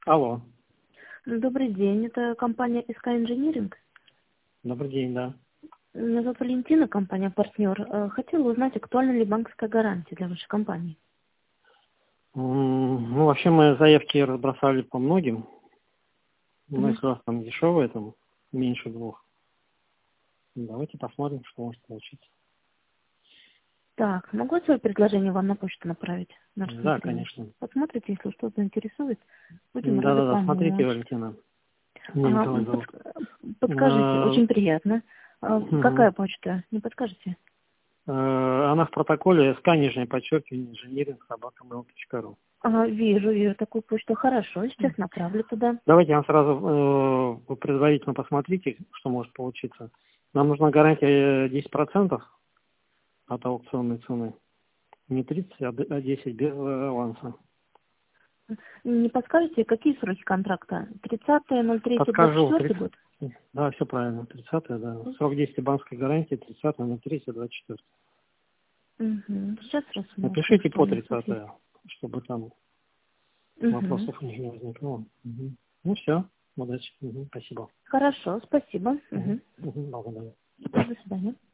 Алло, Добрый день, это компания SK Engineering. добрый день, да. Меня зовут Валентина, компания «Партнер». Хотела узнать, актуальна ли банковская гарантия для вашей компании. Ну, вообще мы заявки разбросали по многим. У нас Мгм. у вас там дешевые, там меньше 2. Давайте посмотрим, что может получиться. Так, могу свое предложение вам на почту направить на Да, рассмотрение? конечно. Посмотрите, если что-то заинтересует, будем рады Да-да-да, смотрите, помочь. Валентина. Меня Николай зовут. Подскажите, очень приятно. Какая Мгм. почта? Не подскажете? Она в протоколе нижнее подчеркивание инжиниринг@mail.ru. Вижу такую почту. Хорошо, сейчас направлю туда. Давайте я сразу вы предварительно посмотрите, что может получиться. Нам нужна гарантия 10% от аукционной цены. Не 30, а 10 без аванса. Не подскажете, какие сроки контракта? Подскажу, 30.03.24 30, год? да, все правильно, 30, да. Срок действия банковской гарантии 30.03.24. Угу. Сейчас рассмотрим, Напишите что у по нас тут 30, есть. чтобы там Угу. вопросов у них не возникло. Мгм. Ну все, удачи. Мгм, спасибо. Хорошо, спасибо. Мгм, Угу. мгм, благодарю. До свидания.